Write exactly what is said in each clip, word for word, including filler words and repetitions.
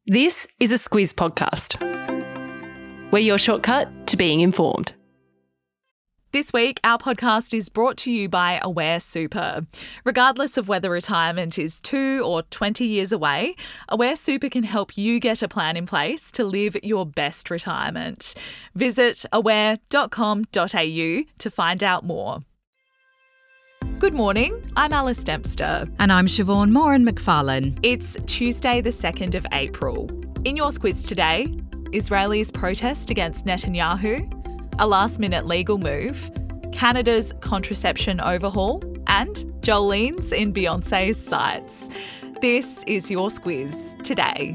This is a Squiz podcast. We're your shortcut to being informed. This week, our podcast is brought to you by Aware Super. Regardless of whether retirement is two or twenty years away, Aware Super can help you get a plan in place to live your best retirement. Visit aware dot com dot a u to find out more. Good morning, I'm Alice Dempster. And I'm Siobhan Moran-McFarlane. It's Tuesday the second of April. In your Squiz today, Israelis protest against Netanyahu, a last-minute legal move, Canada's contraception overhaul, and Jolene's in Beyonce's sights. This is your Squiz today.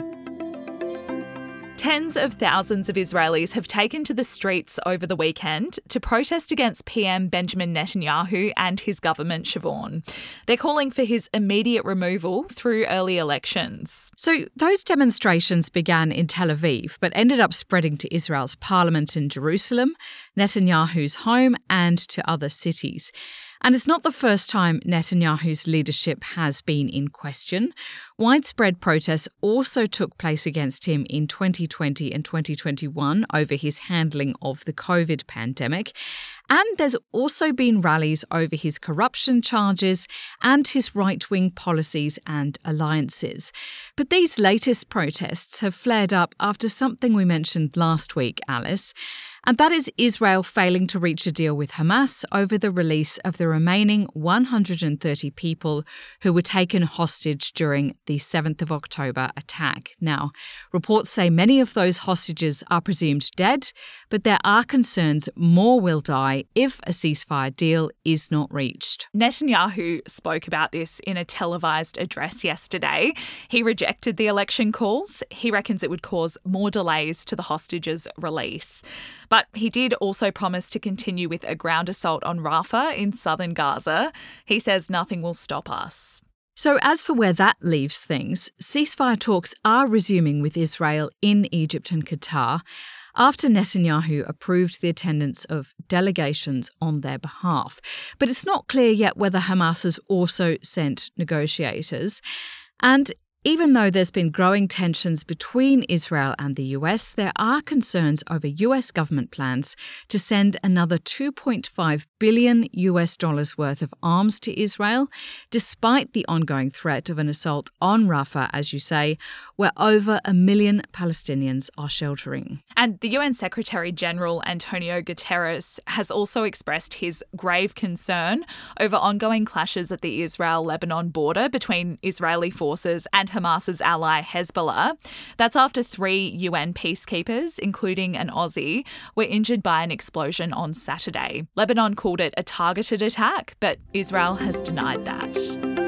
Tens of thousands of Israelis have taken to the streets over the weekend to protest against P M Benjamin Netanyahu and his government, Siobhan. They're calling for his immediate removal through early elections. So those demonstrations began in Tel Aviv but ended up spreading to Israel's parliament in Jerusalem, Netanyahu's home, and to other cities. And it's not the first time Netanyahu's leadership has been in question. Widespread protests also took place against him in twenty twenty and twenty twenty-one over his handling of the COVID pandemic. And there's also been rallies over his corruption charges and his right-wing policies and alliances. But these latest protests have flared up after something we mentioned last week, Alice, and that is Israel failing to reach a deal with Hamas over the release of the remaining one hundred thirty people who were taken hostage during the seventh of October attack. Now, reports say many of those hostages are presumed dead, but there are concerns more will die if a ceasefire deal is not reached. Netanyahu spoke about this in a televised address yesterday. He rejected the election calls. He reckons it would cause more delays to the hostages' release. But he did also promise to continue with a ground assault on Rafah in southern Gaza. He says nothing will stop us. So as for where that leaves things, ceasefire talks are resuming with Israel in Egypt and Qatar after Netanyahu approved the attendance of delegations on their behalf. But it's not clear yet whether Hamas has also sent negotiators. And even though there's been growing tensions between Israel and the U S, there are concerns over U S government plans to send another two point five billion U S dollars worth of arms to Israel, despite the ongoing threat of an assault on Rafah, as you say, where over a million Palestinians are sheltering. And the U N Secretary-General Antonio Guterres has also expressed his grave concern over ongoing clashes at the Israel-Lebanon border between Israeli forces and Hamas's ally Hezbollah. That's after three U N peacekeepers, including an Aussie, were injured by an explosion on Saturday. Lebanon called it a targeted attack, but Israel has denied that.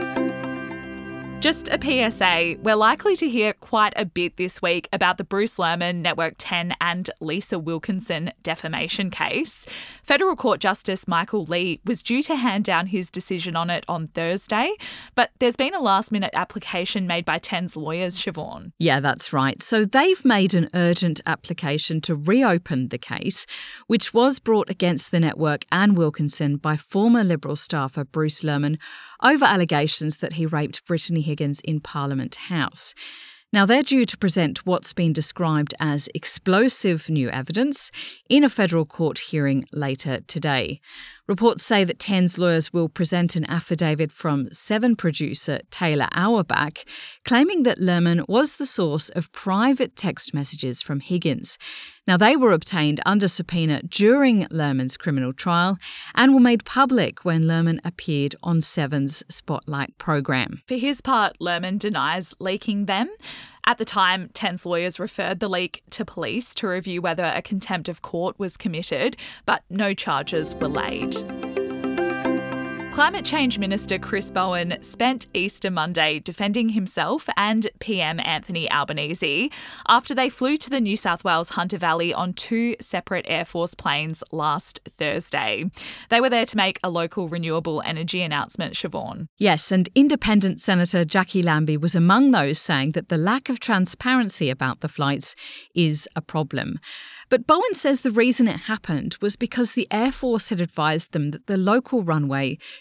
Just a P S A, we're likely to hear quite a bit this week about the Bruce Lerman, Network ten and Lisa Wilkinson defamation case. Federal Court Justice Michael Lee was due to hand down his decision on it on Thursday, but there's been a last-minute application made by ten's lawyers, Siobhan. Yeah, that's right. So they've made an urgent application to reopen the case, which was brought against the network and Wilkinson by former Liberal staffer Bruce Lerman over allegations that he raped Brittany Higgins in Parliament House. Now, they're due to present what's been described as explosive new evidence in a federal court hearing later today. Reports say that ten's lawyers will present an affidavit from Seven producer Taylor Auerbach, claiming that Lerman was the source of private text messages from Higgins. Now, they were obtained under subpoena during Lerman's criminal trial and were made public when Lerman appeared on Seven's Spotlight program. For his part, Lerman denies leaking them. At the time, ten's lawyers referred the leak to police to review whether a contempt of court was committed, but no charges were laid. Climate Change Minister Chris Bowen spent Easter Monday defending himself and P M Anthony Albanese after they flew to the New South Wales Hunter Valley on two separate Air Force planes last Thursday. They were there to make a local renewable energy announcement, Siobhan. Yes, and Independent Senator Jackie Lambie was among those saying that the lack of transparency about the flights is a problem. But Bowen says the reason it happened was because the Air Force had advised them that the local runway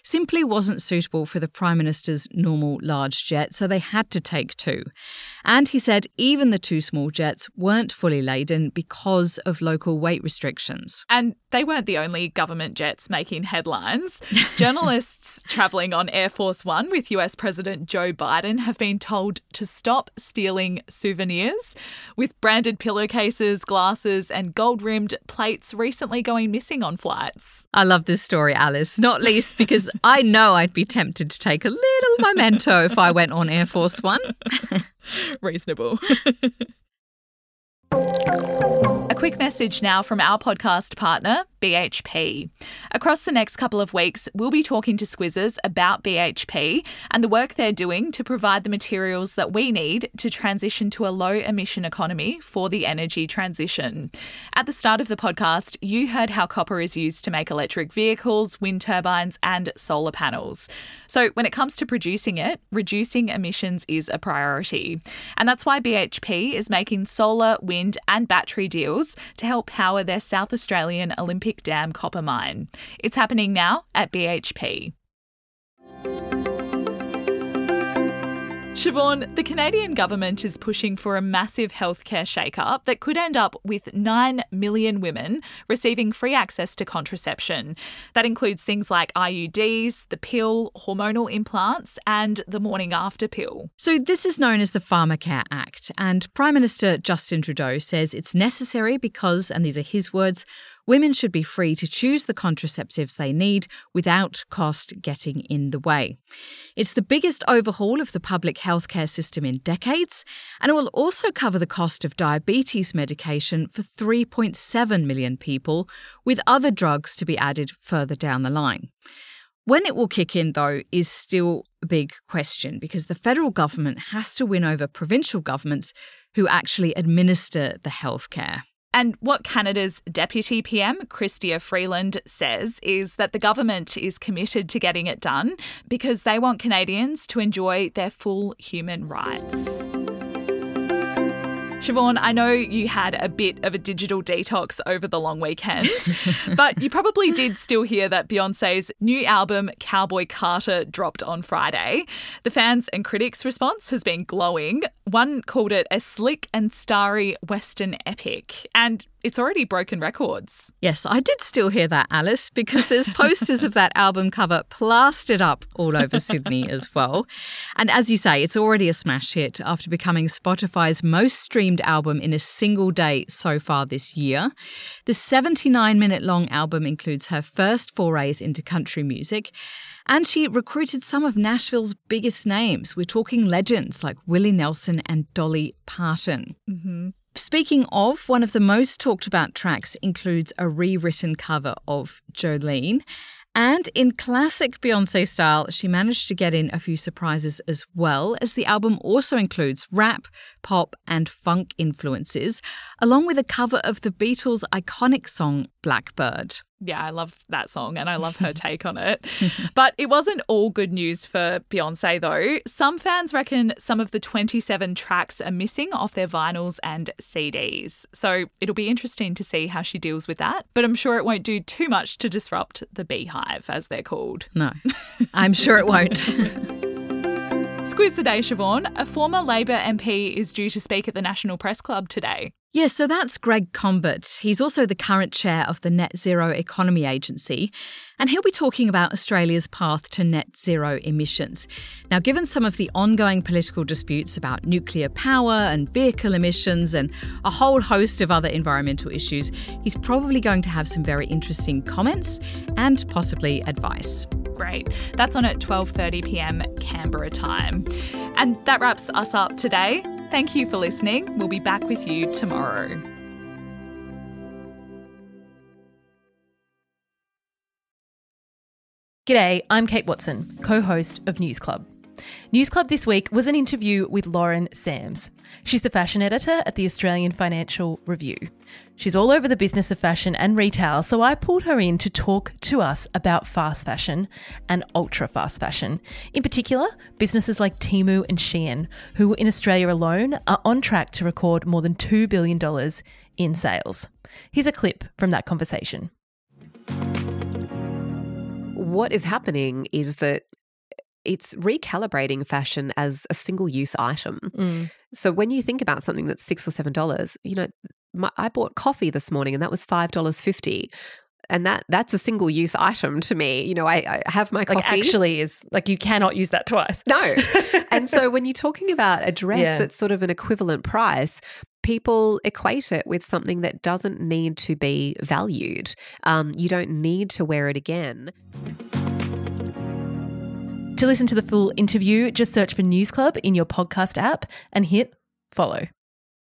simply wasn't suitable for the Prime Minister's normal large jet, so they had to take two. And he said even the two small jets weren't fully laden because of local weight restrictions. And they weren't the only government jets making headlines. Journalists travelling on Air Force One with U S President Joe Biden have been told to stop stealing souvenirs, with branded pillowcases, glasses and gold-rimmed plates recently going missing on flights. I love this story, Alice, not least because I know I'd be tempted to take a little memento if I went on Air Force One. Reasonable. A quick message now from our podcast partner, B H P. Across the next couple of weeks, we'll be talking to Squizzes about B H P and the work they're doing to provide the materials that we need to transition to a low-emission economy for the energy transition. At the start of the podcast, you heard how copper is used to make electric vehicles, wind turbines and solar panels. So when it comes to producing it, reducing emissions is a priority. And that's why B H P is making solar, wind and battery deals to help power their South Australian Olympic Dam copper mine. It's happening now at B H P. Siobhan, the Canadian government is pushing for a massive healthcare shake-up that could end up with nine million women receiving free access to contraception. That includes things like I U Ds, the pill, hormonal implants and the morning after pill. So this is known as the Pharmacare Act, and Prime Minister Justin Trudeau says it's necessary because, and these are his words, women should be free to choose the contraceptives they need without cost getting in the way. It's the biggest overhaul of the public healthcare system in decades, and it will also cover the cost of diabetes medication for three point seven million people, with other drugs to be added further down the line. When it will kick in, though, is still a big question because the federal government has to win over provincial governments who actually administer the healthcare. And what Canada's Deputy P M, Chrystia Freeland, says is that the government is committed to getting it done because they want Canadians to enjoy their full human rights. Siobhan, I know you had a bit of a digital detox over the long weekend, but you probably did still hear that Beyoncé's new album, Cowboy Carter, dropped on Friday. The fans' and critics' response has been glowing. One called it a slick and starry Western epic, and it's already broken records. Yes, I did still hear that, Alice, because there's posters of that album cover plastered up all over Sydney as well. And as you say, it's already a smash hit after becoming Spotify's most streamed album in a single day so far this year. The seventy-nine minute long album includes her first forays into country music, and she recruited some of Nashville's biggest names. We're talking legends like Willie Nelson and Dolly Parton. Mm-hmm. Speaking of, one of the most talked about tracks includes a rewritten cover of Jolene. And in classic Beyoncé style, she managed to get in a few surprises as well, as the album also includes rap, pop and funk influences, along with a cover of the Beatles' iconic song Blackbird. Yeah, I love that song and I love her take on it. But it wasn't all good news for Beyoncé though. Some fans reckon some of the twenty-seven tracks are missing off their vinyls and C Ds. So it'll be interesting to see how she deals with that. But I'm sure it won't do too much to disrupt the Beehive, as they're called. No, I'm sure it won't. Squiz the day, Siobhan. A former Labor M P is due to speak at the National Press Club today. Yes, so that's Greg Combet. He's also the current chair of the Net Zero Economy Agency, and he'll be talking about Australia's path to net zero emissions. Now, given some of the ongoing political disputes about nuclear power and vehicle emissions and a whole host of other environmental issues, he's probably going to have some very interesting comments and possibly advice. Great. That's on at twelve thirty p m Canberra time. And that wraps us up today. Thank you for listening. We'll be back with you tomorrow. G'day, I'm Kate Watson, co-host of News Club. News Club this week was an interview with Lauren Sams. She's the fashion editor at the Australian Financial Review. She's all over the business of fashion and retail, so I pulled her in to talk to us about fast fashion and ultra fast fashion. In particular, businesses like Temu and Shein, who in Australia alone are on track to record more than two billion dollars in sales. Here's a clip from that conversation. what is happening is that it's recalibrating fashion as a single-use item. Mm. So when you think about something that's six or seven dollars, you know, my, I bought coffee this morning and that was five dollars fifty. And that that's a single-use item to me. You know, I, I have my coffee. Like actually is, like you cannot use that twice. No. And so when you're talking about a dress Yeah. that's sort of an equivalent price, people equate it with something that doesn't need to be valued. Um, you don't need to wear it again. To listen to the full interview, just search for News Club in your podcast app and hit follow.